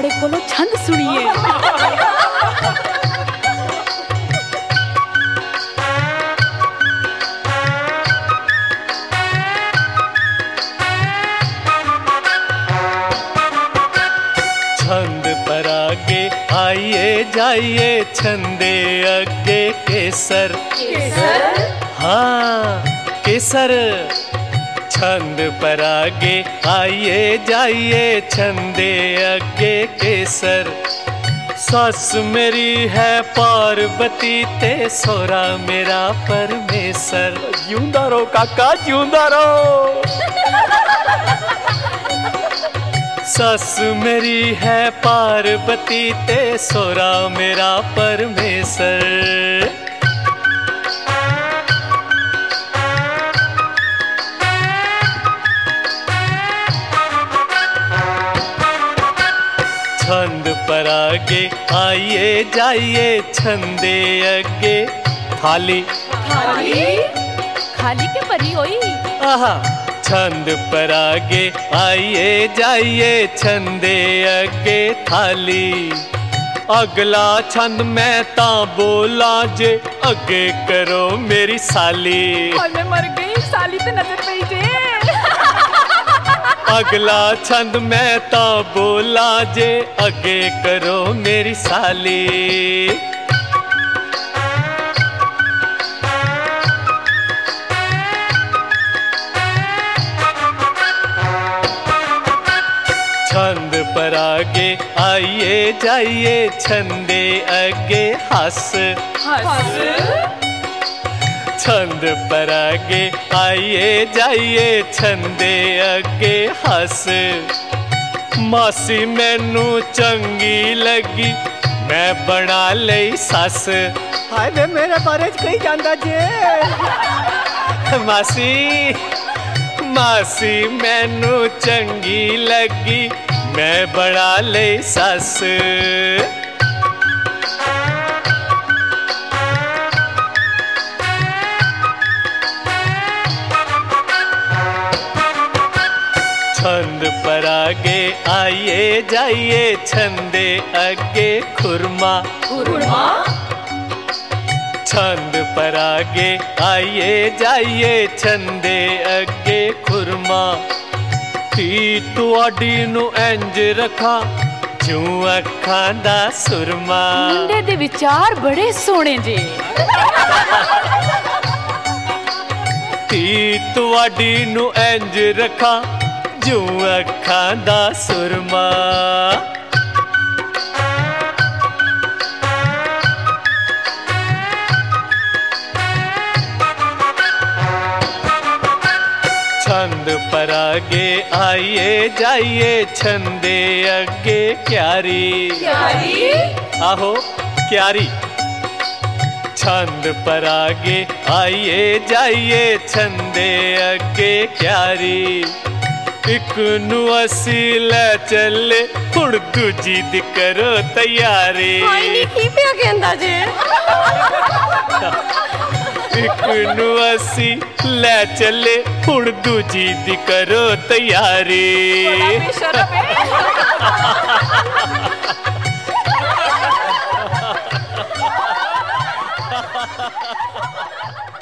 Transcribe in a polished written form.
साढ़े कोलो छंद सुनिए। छंद पर आगे आइए जाइए छंदे अगे केसर। केसर? हाँ केसर। छंद पर आगे आइए जाइए छंदे अगे केसर। सास मेरी है पार्वती ते सोरा मेरा परमेसर। जिंदा रहो काका जिंदा रहो। सास मेरी है पार्वती ते सोरा मेरा परमेसर। छंद पर आगे आइए जाइए छंदे अगे थाली। खाली? खाली के परी होई? आहा। छंद पर आगे आइए जाइए छंदे अगे थाली। अगला छंद मैं ता बोला जे अगे करो मेरी साली। मैं मर गई, साली पे नजर पई जे। अगला छंद मैं ता बोला जे अगे करो मेरी साली। छंद पर आगे आइए जाइए छंदे अगे हंस। हंस? छंद पर आगे आइए जाइए छंदे अगे हंस। मासी मैनू चंगी लगी मैं बना लई सस। हाय वे मेरे बारे च कही जांदा जे। मासी मासी मैनू चंगी लगी मैं बना लई सस। छंद पर आगे आइए जाइए छंदे अगे खुरमा। खुरमा? छंद पर आगे आइए जाइए छंदे अगे खुरमा। धी तुआडी नू इंज रखा जूं अखां दा सुरमा। मुंडे दे विचार बड़े सोहणे जे। धी तुआडी नू इंज रखा जूं अखां दा सुरमा। छंद पर आगे आइए जाइए छंदे अगे क्यारी। क्यारी? आहो क्यारी। छंद पर आगे आइए जाइए छंदे अगे क्यारी। एक नू असी ले चले हुण दूजी दी करो तैयारी। हाय नी की पिया कहंदा जे। एक नू असी ले चले हुण दूजी दी करो तैयारी। बड़ा बेशर्म है।